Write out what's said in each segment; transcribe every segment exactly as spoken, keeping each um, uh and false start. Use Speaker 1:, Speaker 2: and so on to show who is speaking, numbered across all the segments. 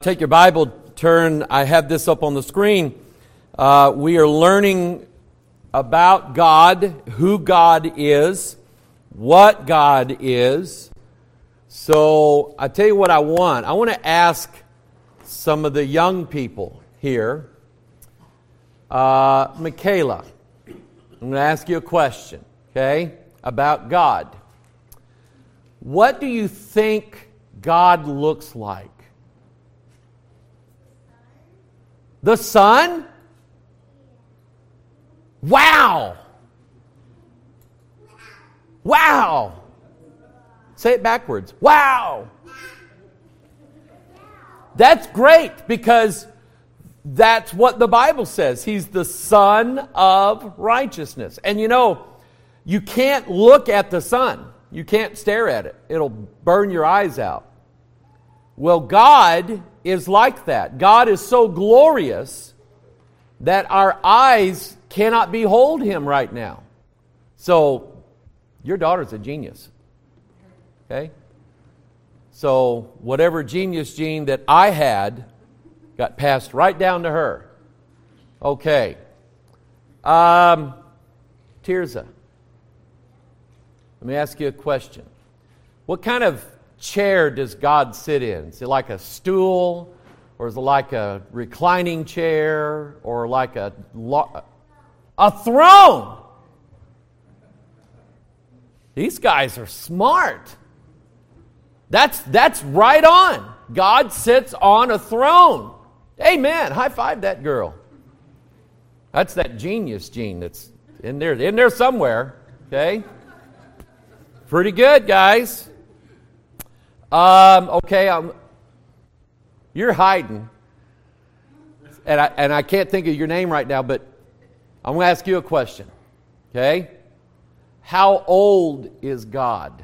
Speaker 1: Take your Bible, turn, I have this up on the screen. Uh, we are learning about God, who God is, what God is. So I tell you what I want. I want to ask some of the young people here. Uh, Michaela, I'm going to ask you a question, okay, about God. What do you think God looks like? The sun? Wow! Wow! Say it backwards. Wow! That's great because that's what the Bible says. He's the Son of righteousness. And you know, you can't look at the sun. You can't stare at it. It'll burn your eyes out. Well, God is like that. God is so glorious that our eyes cannot behold Him right now. So, your daughter's a genius. Okay? So, whatever genius gene that I had got passed right down to her. Okay. Um, Tirza, let me ask you a question. What kind of chair does God sit in? Is it like a stool, or is it like a reclining chair, or like a lo- a throne? These guys are smart. That's that's right on. God sits on a throne. Amen. High five that girl. That's that genius gene that's in there, in there somewhere. Okay. Pretty good, guys. Um, okay, I'm, you're hiding, and I, and I can't think of your name right now, but I'm going to ask you a question, okay? How old is God?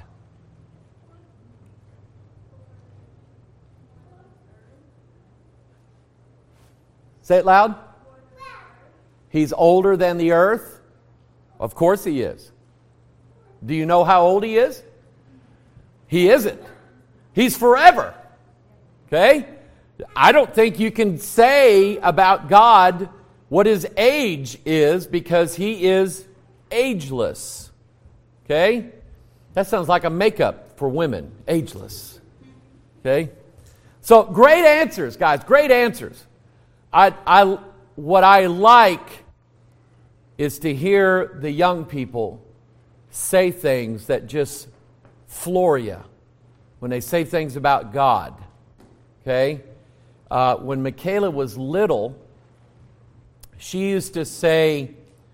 Speaker 1: Say it loud. He's older than the earth? Of course He is. Do you know how old He is? He isn't. He's forever. Okay? I don't think you can say about God what His age is because He is ageless. Okay? That sounds like a makeup for women. Ageless. Okay? So, great answers, guys. Great answers. I, I, what I like is to hear the young people say things that just floor you. When they say things about God, okay? Uh, when Michaela was little, she used to say,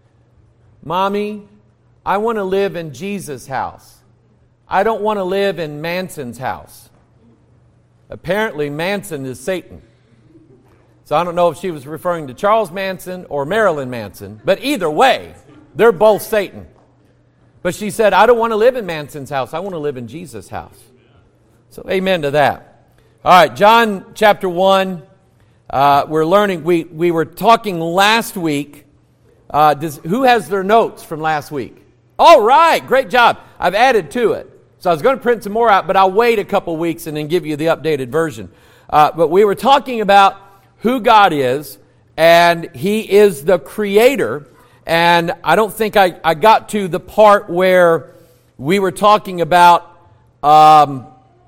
Speaker 1: Mommy, I want to live in Jesus' house. I don't want to live in Manson's house. Apparently, Manson is Satan. So I don't know if she was referring to Charles Manson or Marilyn Manson, but either way, they're both Satan. But she said, I don't want to live in Manson's house. I want to live in Jesus' house. So amen to that. All right, John chapter one. Uh, we're learning. We we were talking last week. Uh, does, who has their notes from last week? All right, great job. I've added to it. So I was going to print some more out, but I'll wait a couple weeks and then give you the updated version. Uh, but we were talking about who God is, and He is the Creator. And I don't think I, I got to the part where we were talking about Um,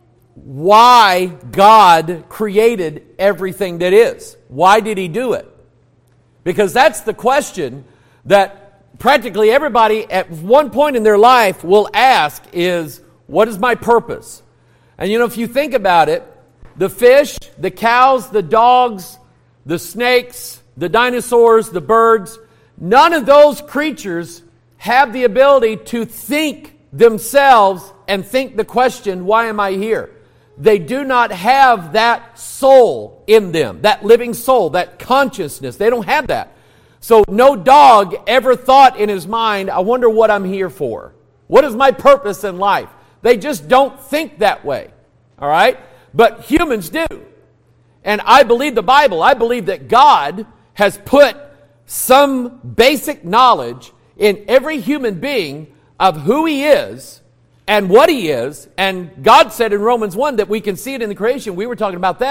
Speaker 1: why God created everything that is. Why did He do it? Because that's the question that practically everybody at one point in their life will ask is, what is my purpose? And you know, if you think about it, the fish, the cows, the dogs, the snakes, the dinosaurs, the birds, none of those creatures have the ability to think themselves and think the question, why am I here? They do not have that soul in them, that living soul, that consciousness. They don't have that. So no dog ever thought in his mind, I wonder what I'm here for. What is my purpose in life? They just don't think that way. All right? But humans do. And I believe the Bible. I believe that God has put some basic knowledge in every human being of who He is and what He is. And God said in Romans one that we can see it in the creation. We were talking about that.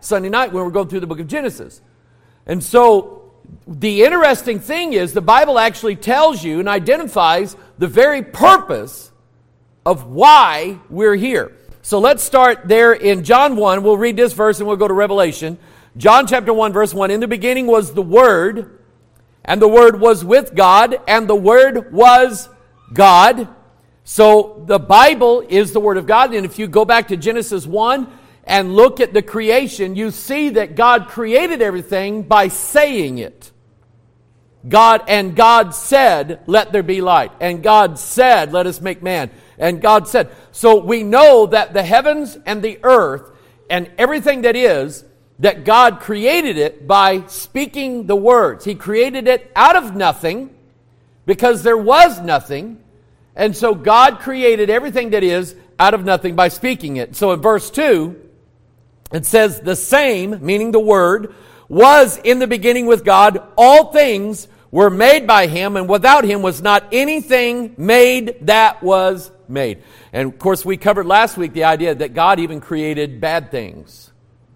Speaker 1: Sunday night when we're going through the book of Genesis. And so the interesting thing is the Bible actually tells you and identifies the very purpose of why we're here. So let's start there in John one. We'll read this verse and we'll go to Revelation. John chapter one, verse one. In the beginning was the Word, and the Word was with God, and the Word was God. So the Bible is the Word of God. And if you go back to Genesis one and look at the creation, you see that God created everything by saying it. God, and God said, let there be light. And God said, let us make man. And God said. So we know that the heavens and the earth and everything that is, that God created it by speaking the words. He created it out of nothing because there was nothing. And so God created everything that is out of nothing by speaking it. So in verse two, it says, the same, meaning the Word, was in the beginning with God. All things were made by Him, and without Him was not anything made that was made. And of course, we covered last week the idea that God even created bad things.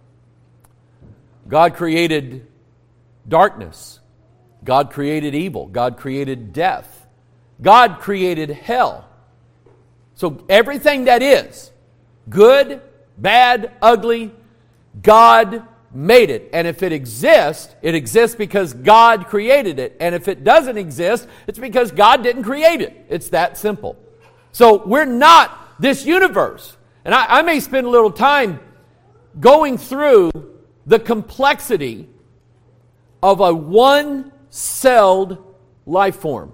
Speaker 1: God created darkness. God created evil. God created death. God created hell. So everything that is, good, bad, ugly, God made it. And if it exists, it exists because God created it. And if it doesn't exist, it's because God didn't create it. It's that simple. So we're not this universe. And I, I may spend a little time going through the complexity of a one-celled life form.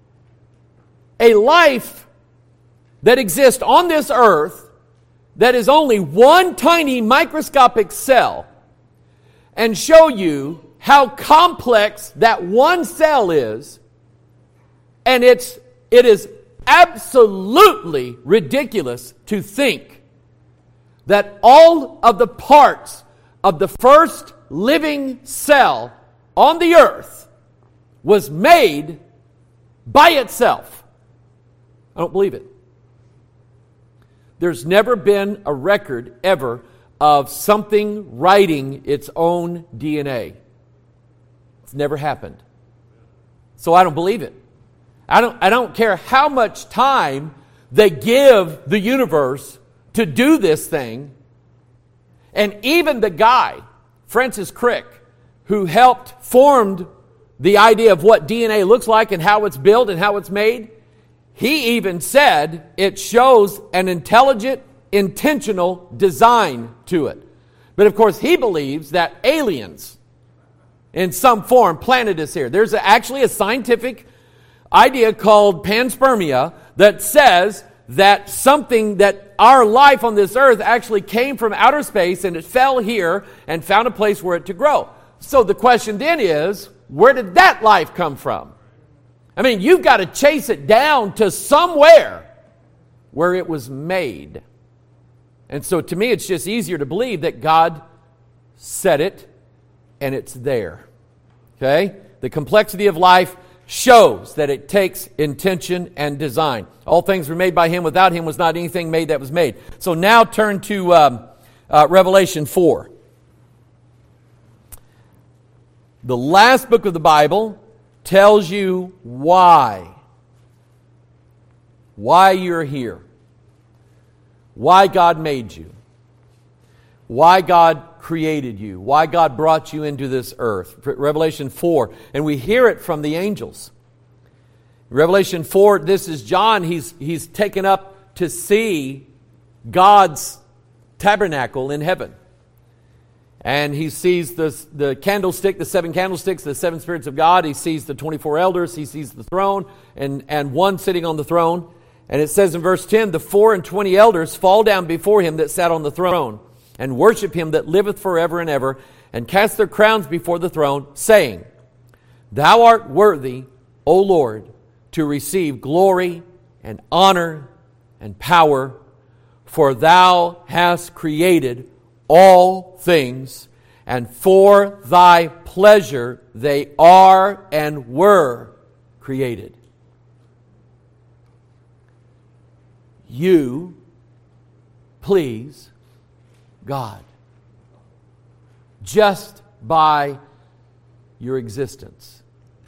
Speaker 1: A life that exists on this earth that is only one tiny microscopic cell, and show you how complex that one cell is. And it's it is absolutely ridiculous to think that all of the parts of the first living cell on the earth was made by itself. I don't believe it. There's never been a record ever of something writing its own D N A. It's never happened. So I don't believe it. I don't, I don't care how much time they give the universe to do this thing. And even the guy, Francis Crick, who helped form the idea of what D N A looks like and how it's built and how it's made, he even said it shows an intelligent, intentional design to it. But of course, he believes that aliens in some form planted us here. There's actually a scientific idea called panspermia that says that something that our life on this earth actually came from outer space and it fell here and found a place where it to grow. So the question then is, where did that life come from? I mean, you've got to chase it down to somewhere where it was made. And so to me, it's just easier to believe that God said it and it's there. Okay? The complexity of life shows that it takes intention and design. All things were made by Him. Without Him was not anything made that was made. So now turn to um, uh, Revelation four. The last book of the Bible tells you why. Why you're here. Why God made you. Why God created you. Why God brought you into this earth. Revelation four. And we hear it from the angels. Revelation four, this is John. He's, he's taken up to see God's tabernacle in heaven. And he sees the, the candlestick, the seven candlesticks, the seven spirits of God. He sees the twenty-four elders. He sees the throne and, and one sitting on the throne. And it says in verse ten, the four and twenty elders fall down before Him that sat on the throne and worship Him that liveth forever and ever, and cast their crowns before the throne, saying, Thou art worthy, O Lord, to receive glory and honor and power, for Thou hast created all things, and for Thy pleasure they are and were created. You please God. just by your existence.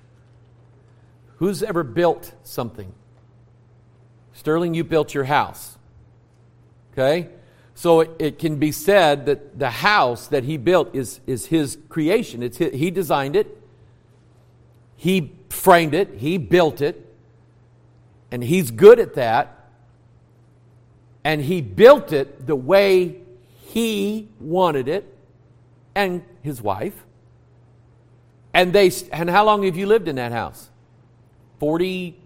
Speaker 1: Who's ever built something? Sterling, you built your house. Okay? So it, it can be said that the house that he built is, is his creation. It's his, he designed it. He framed it. He built it. And he's good at that. And he built it the way he wanted it. And his wife. And they. And how long have you lived in that house? forty,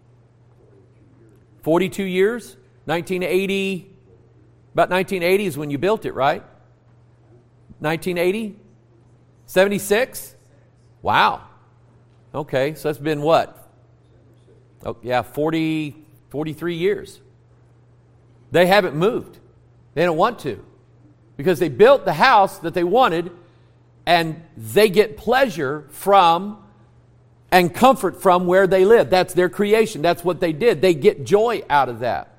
Speaker 1: forty-two years? nineteen eighty, about nineteen eighty is when you built it, right? nineteen eighty? seventy-six? Wow. Okay, so that's been what? Oh, yeah, forty, forty-three years. They haven't moved. They don't want to. Because they built the house that they wanted, and they get pleasure from and comfort from where they live. That's their creation. That's what they did. They get joy out of that.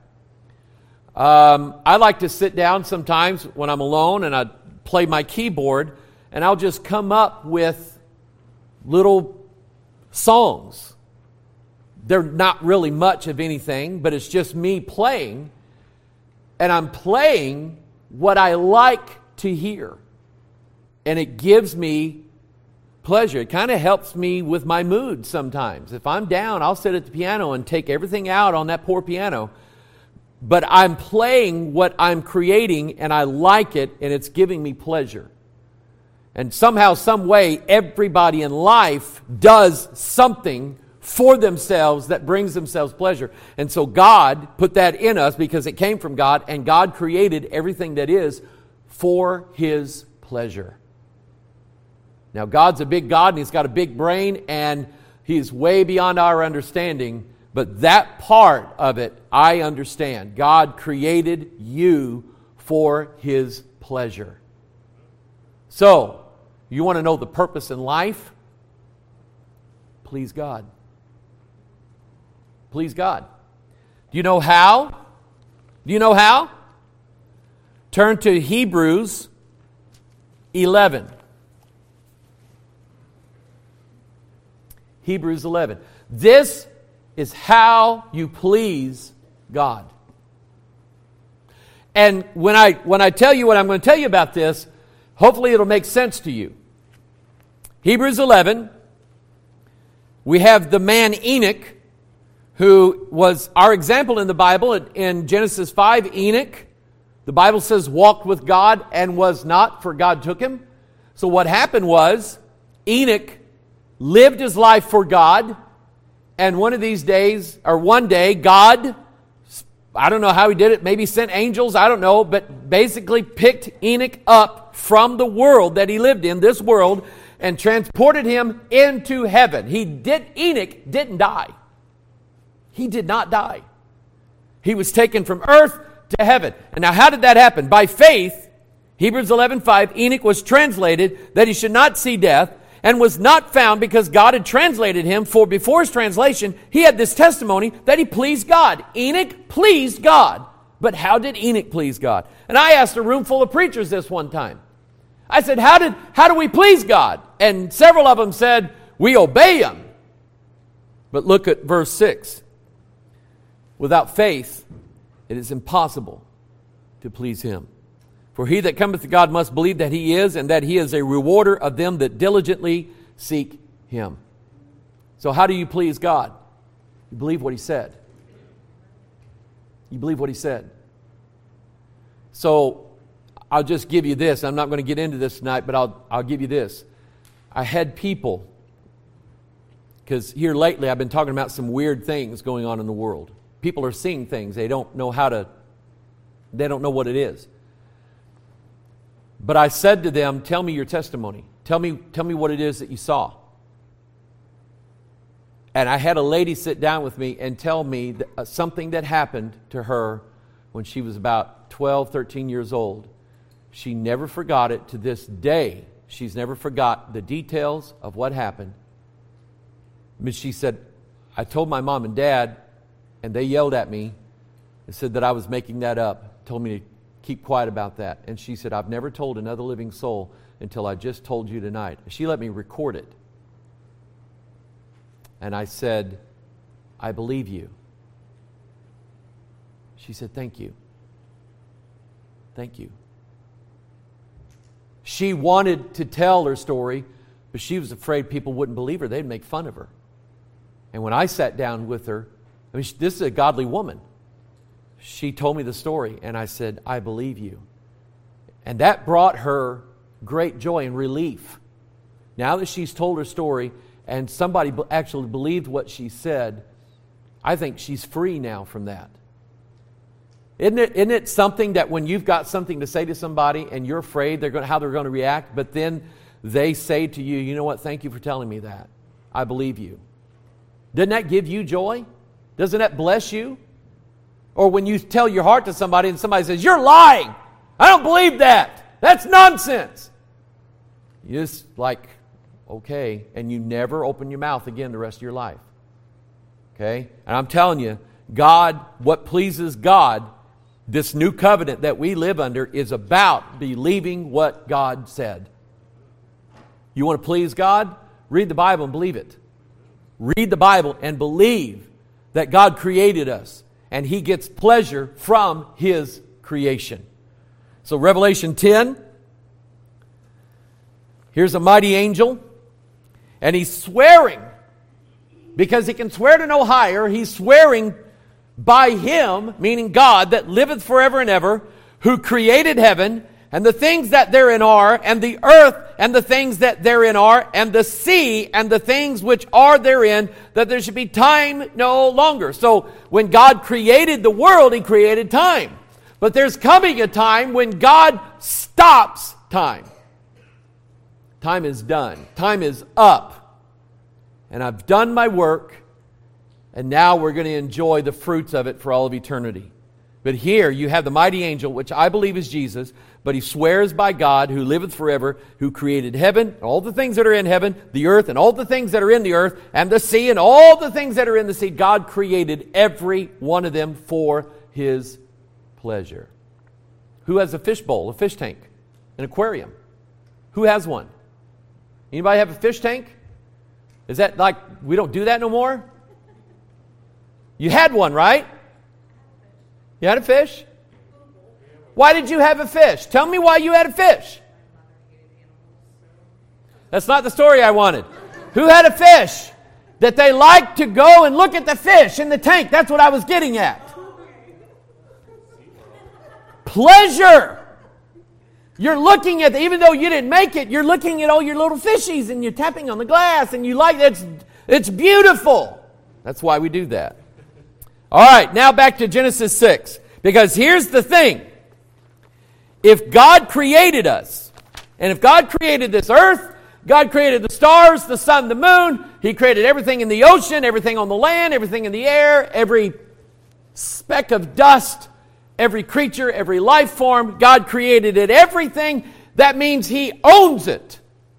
Speaker 1: Um, I like to sit down sometimes when I'm alone and I play my keyboard, and I'll just come up with little songs. They're not really much of anything, but it's just me playing, and I'm playing what I like to hear. And it gives me pleasure. It kind of helps me with my mood sometimes. If I'm down, I'll sit at the piano and take everything out on that poor piano. But I'm playing what I'm creating, and I like it, and it's giving me pleasure. And somehow, some way, everybody in life does something for themselves that brings themselves pleasure. And so God put that in us because it came from God, and God created everything that is for His pleasure. Now, God's a big God, and He's got a big brain, and He's way beyond our understanding. But that part of it, I understand. God created you for His pleasure. So, you want to know the purpose in life? Please God. Please God. Do you know how? Do you know how? Turn to Hebrews eleven. Hebrews eleven. This is how you please God. And when I when I tell you what I'm going to tell you about this, hopefully it'll make sense to you. Hebrews eleven, we have the man Enoch, who was our example in the Bible. In Genesis five, Enoch, the Bible says, walked with God and was not, for God took him. So what happened was, Enoch lived his life for God, and one of these days, or one day, God, I don't know how He did it, maybe sent angels, I don't know, but basically picked Enoch up from the world that he lived in, this world, and transported him into heaven. He did, Enoch didn't die. He did not die. He was taken from earth to heaven. And now how did that happen? By faith, Hebrews eleven five, Enoch was translated that he should not see death, and was not found because God had translated him, for before his translation, he had this testimony that he pleased God. Enoch pleased God. But how did Enoch please God? And I asked a room full of preachers this one time. I said, how did how do we please God? And several of them said, we obey Him. But look at verse six. Without faith, it is impossible to please Him. For he that cometh to God must believe that He is, and that He is a rewarder of them that diligently seek Him. So how do you please God? You believe what He said. You believe what He said. So I'll just give you this. I'm not going to get into this tonight, but I'll, I'll give you this. I had people, because here lately I've been talking about some weird things going on in the world. People are seeing things. They don't know how to, they don't know what it is. But I said to them, tell me your testimony. Tell me, tell me what it is that you saw. And I had a lady sit down with me and tell me that, uh, something that happened to her when she was about twelve, thirteen years old. She never forgot it to this day. She's never forgot the details of what happened. But she said, I told my mom and dad, and they yelled at me and said that I was making that up. Told me to keep quiet about that. And she said, I've never told another living soul until I just told you tonight. She let me record it. And I said, I believe you. She said, thank you. Thank you. She wanted to tell her story, but she was afraid people wouldn't believe her. They'd make fun of her. And when I sat down with her, I mean, this is a godly woman. She told me the story, and I said, I believe you. And that brought her great joy and relief. Now that she's told her story, and somebody actually believed what she said, I think she's free now from that. Isn't it, isn't it something that when you've got something to say to somebody and you're afraid they're going, how they're going to react, but then they say to you, you know what, thank you for telling me that. I believe you. Doesn't that give you joy? Doesn't that bless you? Or when you tell your heart to somebody and somebody says, you're lying. I don't believe that. That's nonsense. You just like, okay, and you never open your mouth again the rest of your life. Okay? And I'm telling you, God, what pleases God, this new covenant that we live under is about believing what God said. You want to please God? Read the Bible and believe it. Read the Bible and believe that God created us and He gets pleasure from His creation. So Revelation ten, here's a mighty angel, and he's swearing, because he can swear to no higher, he's swearing by Him, meaning God, that liveth forever and ever, who created heaven, and the things that therein are, and the earth, and the things that therein are, and the sea, and the things which are therein, that there should be time no longer. So, when God created the world, He created time. But there's coming a time when God stops time. Time is done. Time is up. And I've done my work, and now we're going to enjoy the fruits of it for all of eternity. But here you have the mighty angel, which I believe is Jesus, but he swears by God, who liveth forever, who created heaven, and all the things that are in heaven, the earth, and all the things that are in the earth, and the sea, and all the things that are in the sea. God created every one of them for His pleasure. Who has a fish bowl, a fish tank, an aquarium? Who has one? Anybody have a fish tank? Is that like, we don't do that no more? You had one, right? You had a fish? Why did you have a fish? Tell me why you had a fish. That's not the story I wanted. Who had a fish? That they liked to go and look at the fish in the tank. That's what I was getting at. Pleasure. You're looking at, even though you didn't make it, you're looking at all your little fishies and you're tapping on the glass and you like it. It's, it's beautiful. That's why we do that. All right, now back to Genesis six. Because here's the thing. If God created us, and if God created this earth, God created the stars, the sun, the moon, He created everything in the ocean, everything on the land, everything in the air, every speck of dust, every creature, every life form, God created it, everything. That means He owns it.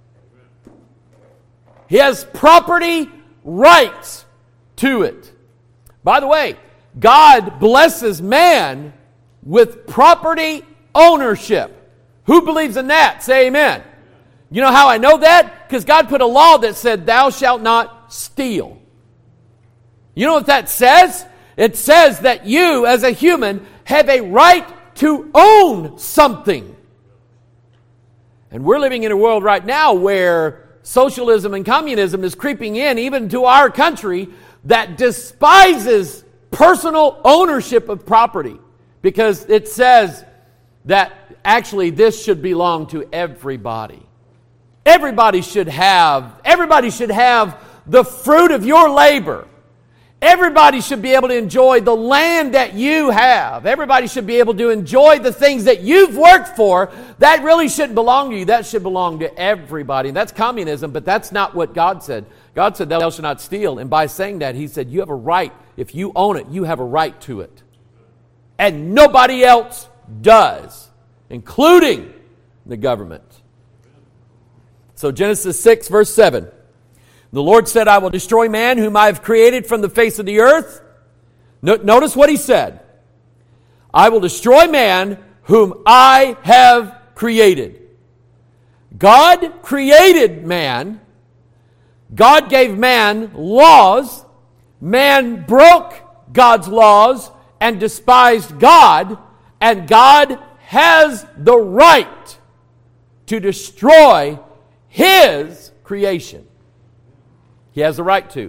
Speaker 1: He has property rights to it. By the way, God blesses man with property ownership. Who believes in that? Say amen. You know how I know that? Because God put a law that said, thou shalt not steal. You know what that says? It says that you, as a human, have a right to own something. And we're living in a world right now where socialism and communism is creeping in, even to our country, that despises personal ownership of property. Because it says that actually this should belong to everybody. Everybody should have, everybody should have the fruit of your labor. Everybody should be able to enjoy the land that you have. Everybody should be able to enjoy the things that you've worked for. That really shouldn't belong to you. That should belong to everybody. That's communism, but that's not what God said. God said, thou shalt not steal. And by saying that, He said, you have a right. If you own it, you have a right to it. And nobody else does, including the government. So Genesis six, verse seven. The Lord said, I will destroy man whom I have created from the face of the earth. No, notice what He said. I will destroy man whom I have created. God created man. God gave man laws. Man broke God's laws and despised God. And God has the right to destroy His creation. He has the right to.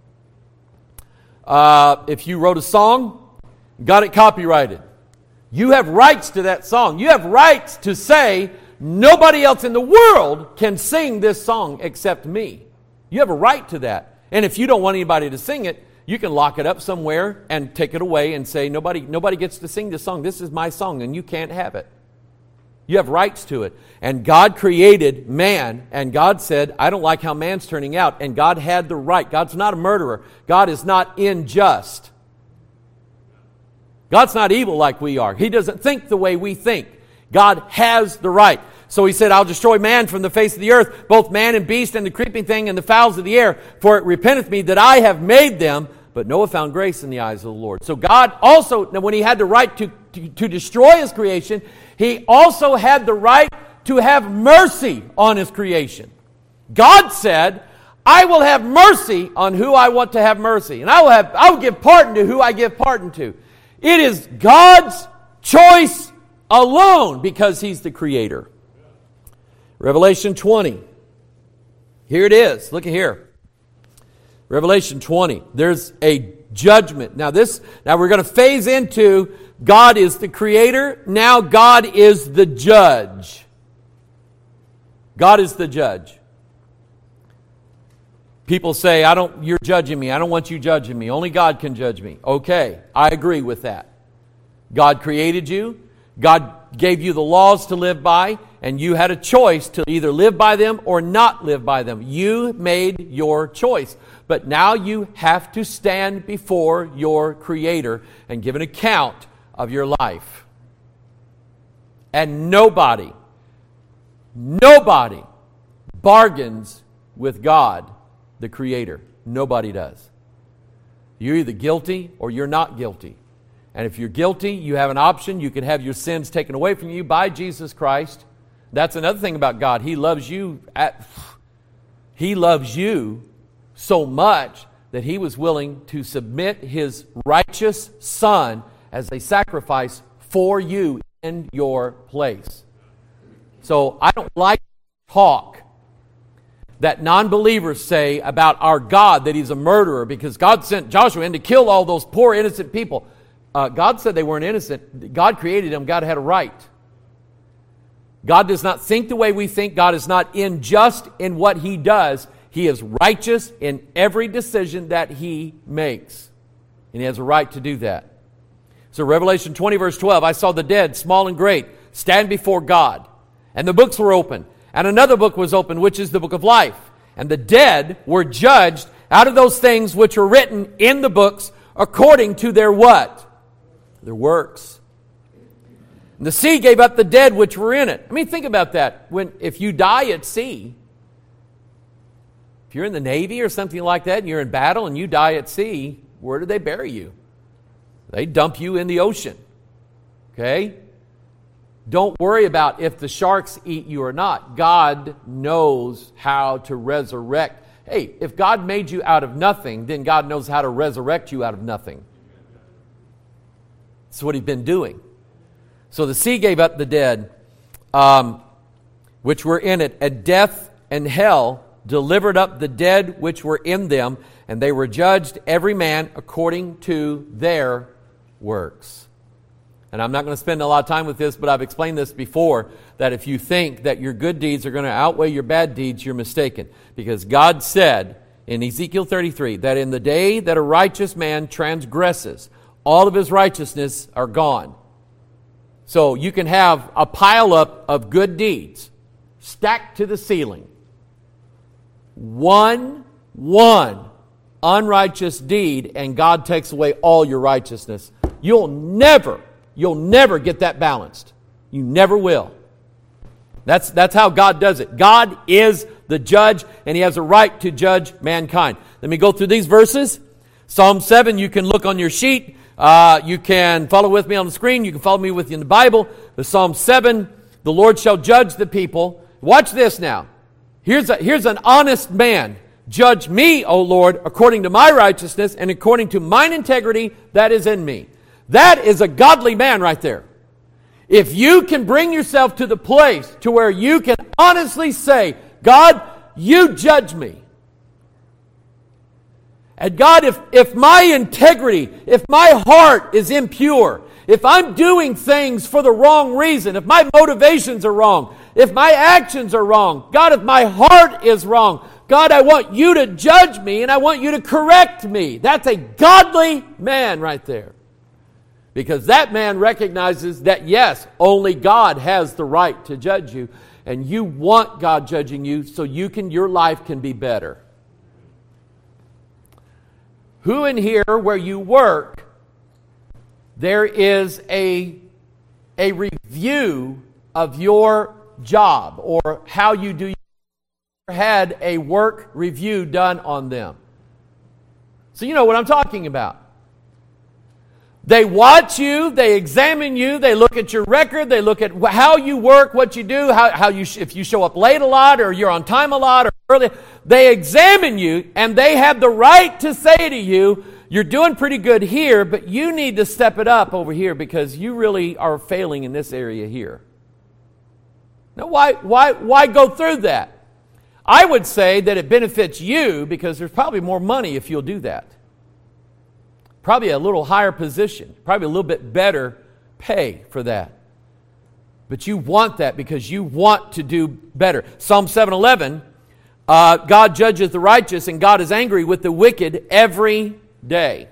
Speaker 1: Uh, if you wrote a song, got it copyrighted, you have rights to that song. You have rights to say, nobody else in the world can sing this song except me. You have a right to that. And if you don't want anybody to sing it, you can lock it up somewhere and take it away and say, nobody, nobody gets to sing this song. This is my song and you can't have it. You have rights to it. And God created man, and God said, I don't like how man's turning out. And God had the right. God's not a murderer. God is not unjust. God's not evil like we are. He doesn't think the way we think. God has the right. So He said, I'll destroy man from the face of the earth, both man and beast and the creeping thing and the fowls of the air, for it repenteth me that I have made them. But Noah found grace in the eyes of the Lord. So God also, when He had the right to, to, to destroy His creation, He also had the right to have mercy on His creation. God said, I will have mercy on who I want to have mercy. And I will have I will give pardon to who I give pardon to. It is God's choice alone because He's the Creator. Revelation twenty. Here it is. Look at here. Revelation twenty. There's a judgment. Now this now we're going to phase into God is the Creator. Now God is the judge. God is the judge. People say, I don't, you're judging me. I don't want you judging me. Only God can judge me. Okay, I agree with that. God created you. God gave you the laws to live by, and you had a choice to either live by them or not live by them. You made your choice. But now you have to stand before your Creator and give an account of your life. And nobody, nobody bargains with God, the Creator. Nobody does. You're either guilty or you're not guilty. And if you're guilty, you have an option. You can have your sins taken away from you by Jesus Christ. That's another thing about God. He loves you. At, he loves you so much that He was willing to submit His righteous Son as a sacrifice for you in your place. So I don't like talk that non-believers say about our God, that He's a murderer because God sent Joshua in to kill all those poor innocent people. Uh, God said they weren't innocent. God created them. God had a right. God does not think the way we think. God is not unjust in what He does. He is righteous in every decision that He makes. And He has a right to do that. So Revelation twenty verse twelve, I saw the dead, small and great, stand before God. And the books were open. And another book was opened, which is the book of life. And the dead were judged out of those things which were written in the books according to their what? Their works. And the sea gave up the dead which were in it. I mean, think about that. When if you die at sea, if you're in the Navy or something like that, and you're in battle and you die at sea, where do they bury you? They dump you in the ocean. Okay? Don't worry about if the sharks eat you or not. God knows how to resurrect. Hey, if God made you out of nothing, then God knows how to resurrect you out of nothing. That's what He's been doing. So the sea gave up the dead, um, which were in it, and death and hell delivered up the dead which were in them, and they were judged every man according to their works. And I'm not going to spend a lot of time with this, but I've explained this before, that if you think that your good deeds are going to outweigh your bad deeds, you're mistaken. Because God said in Ezekiel thirty-three that in the day that a righteous man transgresses, all of his righteousness are gone. So you can have a pile up of good deeds stacked to the ceiling. One, one unrighteous deed, and God takes away all your righteousness. You'll never, you'll never get that balanced. You never will. That's, that's how God does it. God is the judge, and He has a right to judge mankind. Let me go through these verses. Psalm seven, you can look on your sheet. Uh, you can follow with me on the screen. You can follow me with you in the Bible. The Psalm seven, the Lord shall judge the people, watch this now. Here's, a, here's an honest man. Judge me, O Lord, according to my righteousness and according to mine integrity that is in me. That is a godly man right there. If you can bring yourself to the place to where you can honestly say, God, you judge me. And God, if, if my integrity, if my heart is impure, if I'm doing things for the wrong reason, if my motivations are wrong, if my actions are wrong, God, if my heart is wrong, God, I want you to judge me and I want you to correct me. That's a godly man right there. Because that man recognizes that, yes, only God has the right to judge you. And you want God judging you so you can, your life can be better. Who in here where you work, there is a, a review of your job or how you do your had a work review done on them. So you know what I'm talking about. They watch you, they examine you, they look at your record, they look at how you work, what you do, how, how you if you show up late a lot or you're on time a lot or early. They examine you and they have the right to say to you, you're doing pretty good here, but you need to step it up over here because you really are failing in this area here. Now why, why, why go through that? I would say that it benefits you because there's probably more money if you'll do that. Probably a little higher position. Probably a little bit better pay for that. But you want that because you want to do better. Psalm seven eleven, uh, God judges the righteous and God is angry with the wicked every day.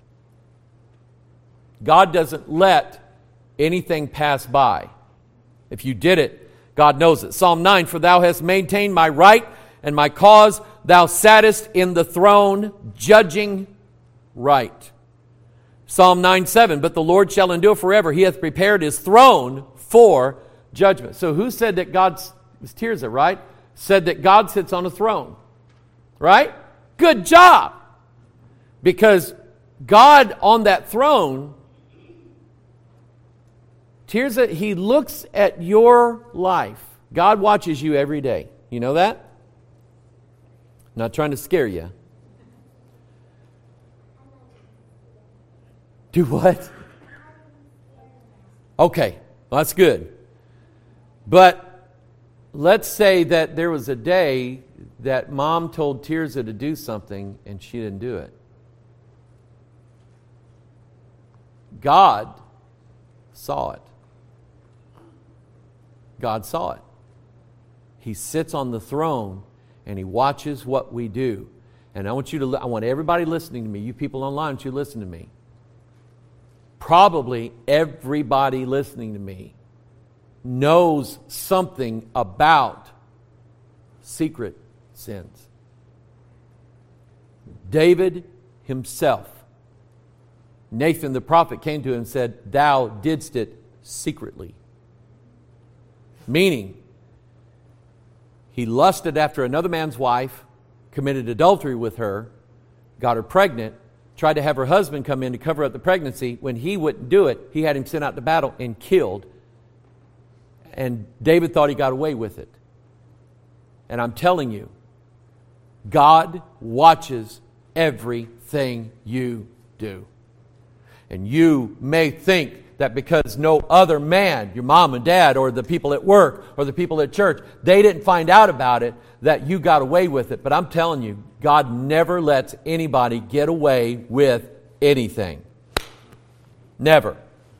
Speaker 1: God doesn't let anything pass by. If you did it, God knows it. Psalm nine, for thou hast maintained my right and my cause. Thou sattest in the throne, judging right. Psalm nine seven, but the Lord shall endure forever. He hath prepared his throne for judgment. So who said that God's, it was Tirzah, right? Said that God sits on a throne. Right? Good job. Because God on that throne, Tirzah, he looks at your life. God watches you every day. You know that? I'm not trying to scare you. Do what? Okay, well, that's good. But let's say that there was a day that mom told Tirzah to do something and she didn't do it. God saw it. God saw it. He sits on the throne and he watches what we do. And I want you to, I want everybody listening to me, you people online, I want you to listen to me. Probably everybody listening to me knows something about secret sins. David himself, Nathan the prophet came to him and said, thou didst it secretly. Meaning, he lusted after another man's wife, committed adultery with her, got her pregnant, tried to have her husband come in to cover up the pregnancy. When he wouldn't do it, he had him sent out to battle and killed. And David thought he got away with it. And I'm telling you, God watches everything you do. And you may think that because no other man, your mom and dad or the people at work or the people at church, they didn't find out about it, that you got away with it. But I'm telling you, God never lets anybody get away with anything. Never.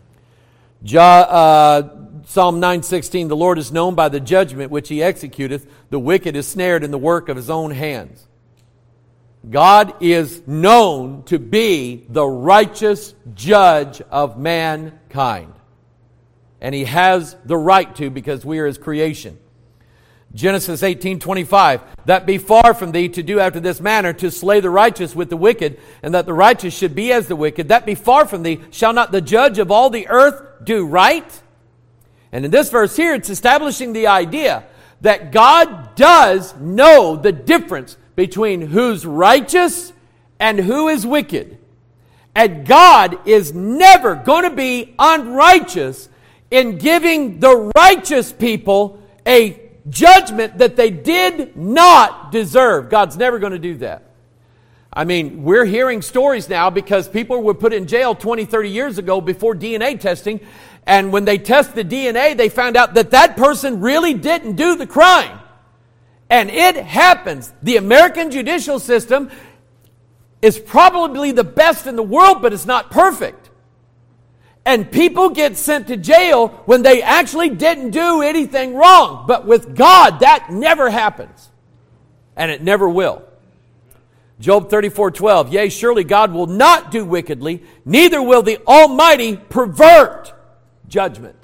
Speaker 1: Uh, Psalm nine sixteen, the Lord is known by the judgment which he executeth. The wicked is snared in the work of his own hands. God is known to be the righteous judge of mankind. And he has the right to, because we are his creation. Genesis eighteen twenty-five, that be far from thee to do after this manner, to slay the righteous with the wicked, and that the righteous should be as the wicked. That be far from thee. Shall not the judge of all the earth do right? And in this verse here, it's establishing the idea that God does know the difference between who's righteous and who is wicked. And God is never going to be unrighteous in giving the righteous people a judgment that they did not deserve. God's never going to do that. I mean, we're hearing stories now because people were put in jail twenty, thirty years ago before D N A testing. And when they test the D N A, they found out that that person really didn't do the crime. And it happens. The American judicial system is probably the best in the world, but it's not perfect. And people get sent to jail when they actually didn't do anything wrong. But with God, that never happens. And it never will. Job thirty-four twelve, yea, surely God will not do wickedly, neither will the Almighty pervert judgment.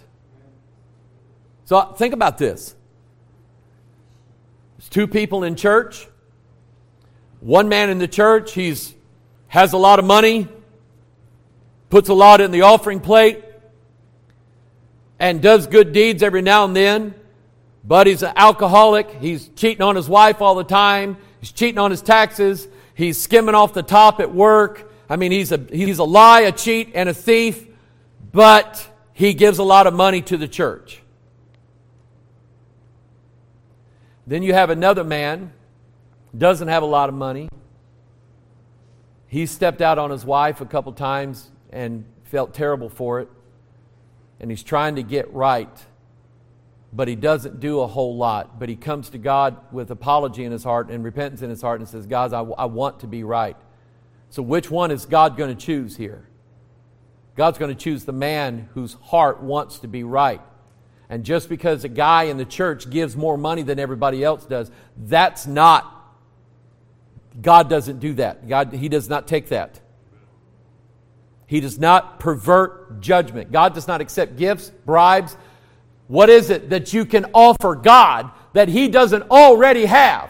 Speaker 1: So think about this. There's two people in church. One man in the church, he's has a lot of money, puts a lot in the offering plate, and does good deeds every now and then. But he's an alcoholic. He's cheating on his wife all the time. He's cheating on his taxes. He's skimming off the top at work. I mean, he's a he's a lie, a cheat, and a thief. But he gives a lot of money to the church. Then you have another man, doesn't have a lot of money. He stepped out on his wife a couple times and felt terrible for it. And he's trying to get right. But he doesn't do a whole lot. But he comes to God with apology in his heart and repentance in his heart and says, God, I, I want to be right. So which one is God going to choose here? God's going to choose the man whose heart wants to be right. And just because a guy in the church gives more money than everybody else does, that's not, God doesn't do that. God, He does not take that. He does not pervert judgment. God does not accept gifts, bribes. What is it that you can offer God that He doesn't already have?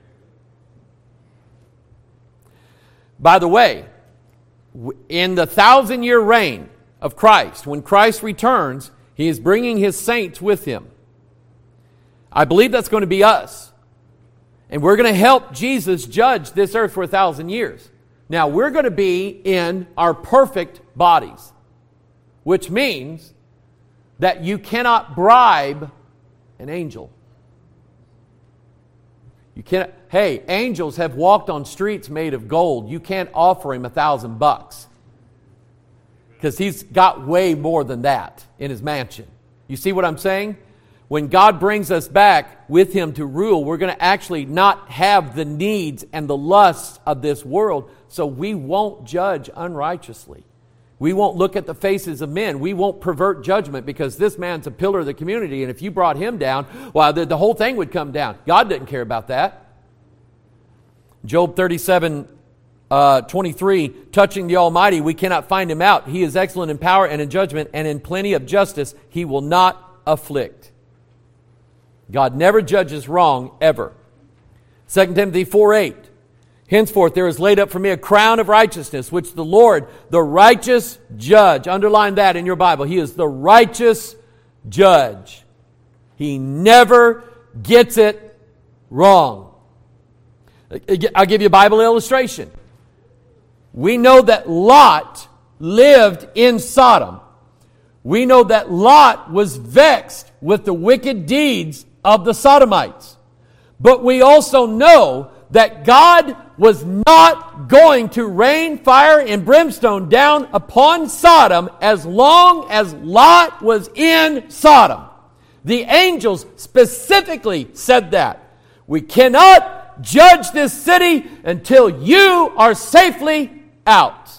Speaker 1: By the way, in the thousand-year reign of Christ, when Christ returns, He is bringing His saints with Him. I believe that's going to be us. And we're going to help Jesus judge this earth for a thousand years. Now, we're going to be in our perfect bodies, which means that you cannot bribe an angel. You can't, hey, angels have walked on streets made of gold. You can't offer him a thousand bucks. Because he's got way more than that in his mansion. You see what I'm saying? When God brings us back with Him to rule, we're going to actually not have the needs and the lusts of this world. So we won't judge unrighteously. We won't look at the faces of men. We won't pervert judgment because this man's a pillar of the community. And if you brought him down, well, the, the whole thing would come down. God didn't care about that. Job thirty-seven, uh, twenty-three, touching the Almighty, we cannot find Him out. He is excellent in power and in judgment, and in plenty of justice He will not afflict. God never judges wrong, ever. Second Timothy four eight. Henceforth there is laid up for me a crown of righteousness, which the Lord, the righteous judge, underline that in your Bible. He is the righteous judge. He never gets it wrong. I'll give you a Bible illustration. We know that Lot lived in Sodom. We know that Lot was vexed with the wicked deeds of the Sodomites. But we also know that God was not going to rain fire and brimstone down upon Sodom as long as Lot was in Sodom. The angels specifically said that. We cannot judge this city until you are safely out.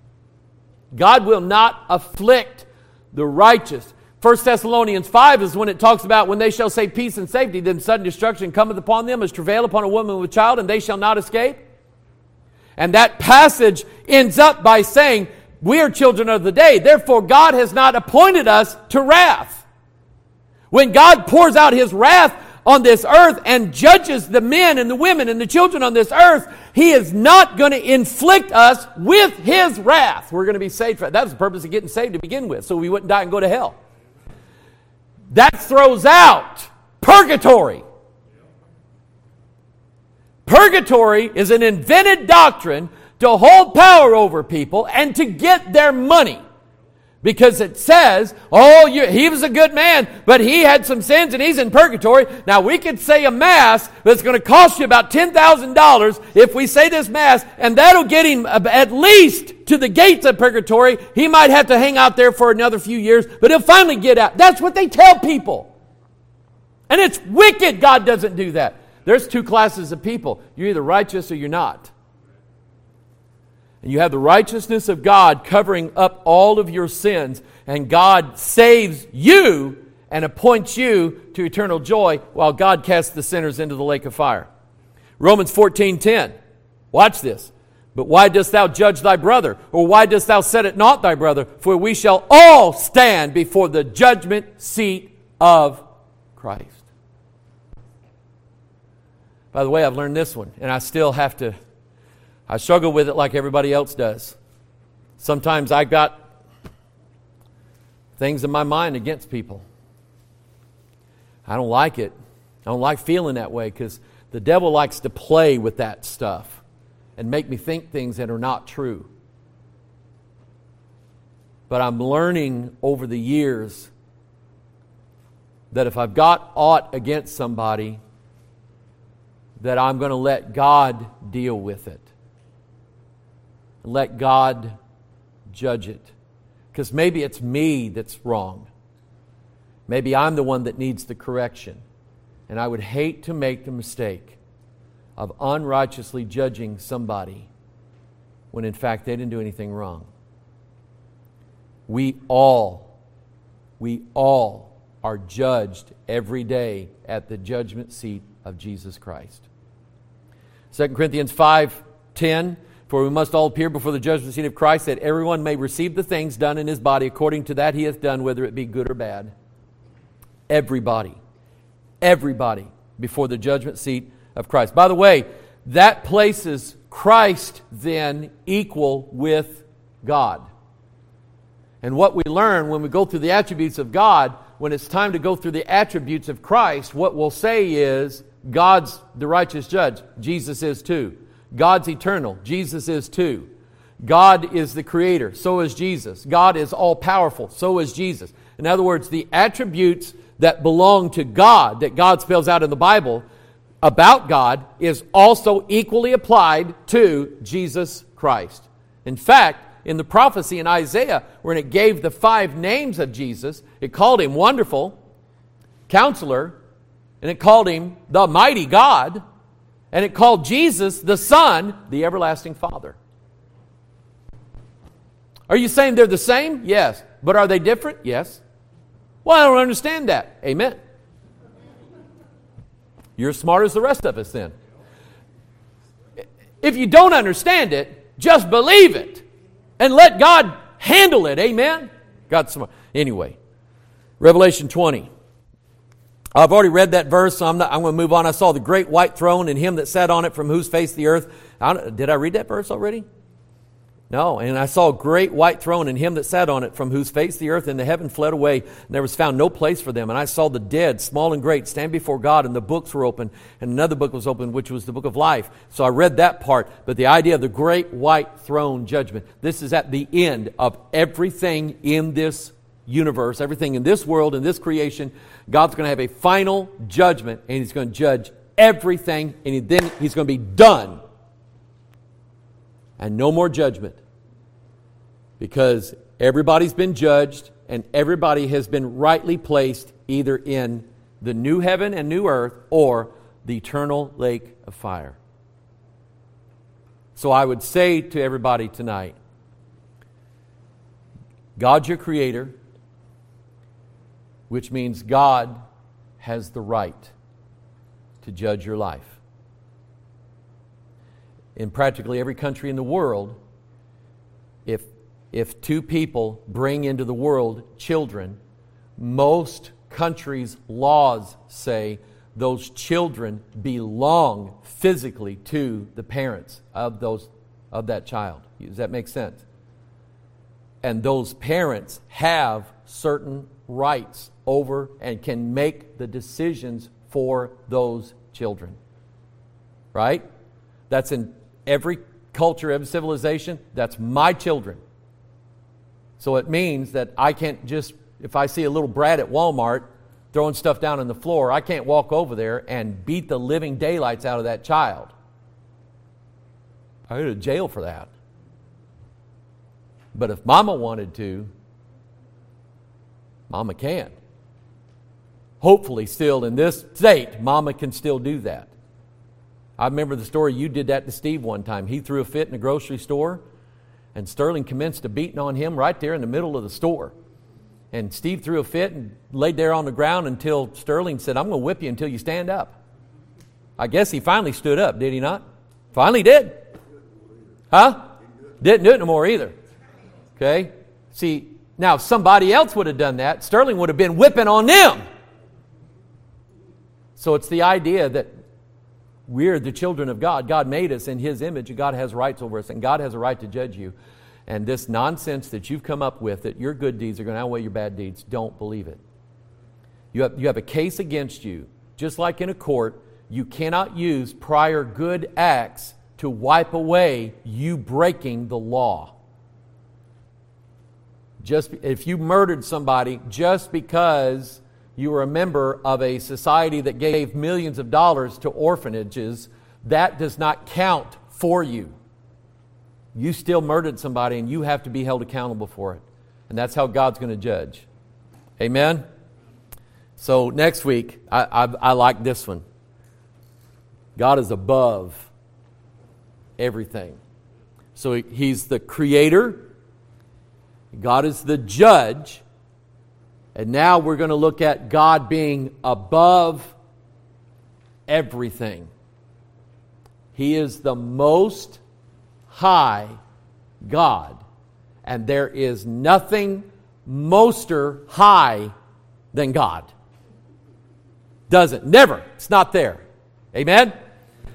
Speaker 1: God will not afflict the righteous. First Thessalonians five is when it talks about when they shall say peace and safety, then sudden destruction cometh upon them as travail upon a woman with child, and they shall not escape. And that passage ends up by saying, we are children of the day, therefore God has not appointed us to wrath. When God pours out His wrath on this earth and judges the men and the women and the children on this earth, He is not going to inflict us with His wrath. We're going to be saved. That was the purpose of getting saved to begin with, so we wouldn't die and go to hell. That throws out purgatory. Purgatory is an invented doctrine to hold power over people and to get their money. Because it says, oh, you, he was a good man, but he had some sins and he's in purgatory. Now, we could say a Mass that's going to cost you about ten thousand dollars if we say this Mass, and that'll get him at least to the gates of purgatory. He might have to hang out there for another few years, but he'll finally get out. That's what they tell people. And it's wicked. God doesn't do that. There's two classes of people. You're either righteous or you're not. And you have the righteousness of God covering up all of your sins, and God saves you and appoints you to eternal joy while God casts the sinners into the lake of fire. Romans fourteen ten. Watch this. But why dost thou judge thy brother? Or why dost thou set at naught thy brother? For we shall all stand before the judgment seat of Christ. By the way, I've learned this one, and I still have to I struggle with it like everybody else does. Sometimes I got things in my mind against people. I don't like it. I don't like feeling that way because the devil likes to play with that stuff and make me think things that are not true. But I'm learning over the years that if I've got aught against somebody, that I'm going to let God deal with it. Let God judge it. Because maybe it's me that's wrong. Maybe I'm the one that needs the correction. And I would hate to make the mistake of unrighteously judging somebody when in fact they didn't do anything wrong. We all, we all are judged every day at the judgment seat of Jesus Christ. Second Corinthians five ten. For we must all appear before the judgment seat of Christ, that everyone may receive the things done in his body according to that he hath done, whether it be good or bad. Everybody. Everybody before the judgment seat of Christ. By the way, that places Christ then equal with God. And what we learn when we go through the attributes of God, when it's time to go through the attributes of Christ, what we'll say is, God's the righteous judge. Jesus is too. God's eternal. Jesus is too. God is the creator. So is Jesus. God is all-powerful. So is Jesus. In other words, the attributes that belong to God, that God spells out in the Bible about God, is also equally applied to Jesus Christ. In fact, in the prophecy in Isaiah, when it gave the five names of Jesus, it called him Wonderful, Counselor, and it called him the Mighty God, and it called Jesus, the Son, the Everlasting Father. Are you saying they're the same? Yes. But are they different? Yes. Well, I don't understand that. Amen. You're as smart as the rest of us then. If you don't understand it, just believe it and let God handle it. Amen. God's smart. Anyway, Revelation twenty. I've already read that verse, so I'm, not, I'm going to move on. I saw the great white throne and him that sat on it, from whose face the earth... I did I read that verse already? No. And I saw a great white throne and him that sat on it, from whose face the earth and the heaven fled away, and there was found no place for them. And I saw the dead, small and great, stand before God, and the books were open, and another book was opened, which was the book of life. So I read that part. But the idea of the great white throne judgment, this is at the end of everything in this universe, everything in this world, in this creation. God's going to have a final judgment, and He's going to judge everything, and he, then He's going to be done. And no more judgment. Because everybody's been judged, and everybody has been rightly placed either in the new heaven and new earth or the eternal lake of fire. So I would say to everybody tonight, God's your creator, which means God has the right to judge your life. In practically every country in the world, if, if two people bring into the world children, most countries' laws say those children belong physically to the parents of those of that child. Does that make sense? And those parents have certain rights over and can make the decisions for those children. Right? That's in every culture, every civilization. That's my children. So it means that I can't just, if I see a little brat at Walmart throwing stuff down on the floor, I can't walk over there and beat the living daylights out of that child. I go to jail for that. But if Mama wanted to, Mama can. Hopefully still in this state, Mama can still do that. I remember the story, you did that to Steve one time. He threw a fit in the grocery store, and Sterling commenced a beating on him right there in the middle of the store. And Steve threw a fit and laid there on the ground until Sterling said, I'm going to whip you until you stand up. I guess he finally stood up, did he not? Finally did. Huh? Didn't do it no more either. Okay? See, now if somebody else would have done that, Sterling would have been whipping on them. So it's the idea that we're the children of God. God made us in His image, and God has rights over us, and God has a right to judge you. And this nonsense that you've come up with, that your good deeds are going to outweigh your bad deeds, don't believe it. You have, you have a case against you. Just like in a court, you cannot use prior good acts to wipe away you breaking the law. Just if you murdered somebody just because you were a member of a society that gave millions of dollars to orphanages, that does not count for you. You still murdered somebody, and you have to be held accountable for it. And that's how God's going to judge. Amen? So next week, I, I, I like this one. God is above everything. So He's the creator. God is the judge. And now we're going to look at God being above everything. He is the most high God. And there is nothing moster high than God. Doesn't. Never. It's not there. Amen?